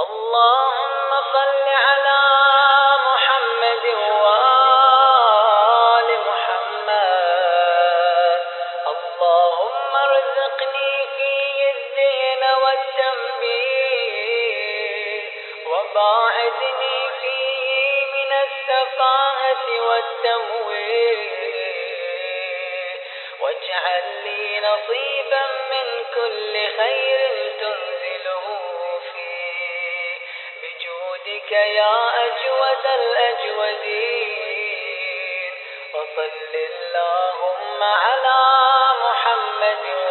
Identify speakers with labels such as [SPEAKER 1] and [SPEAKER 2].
[SPEAKER 1] اللهم صل على محمد وآل محمد. اللهم ارزقني فيه الذهن والتنبيه، وباعدني فيه من السفاهة والتمويه، واجعل لي نصيبا من كل خير تنزله فيه بجودك يا أجود الأجودين. وصل اللهم على محمد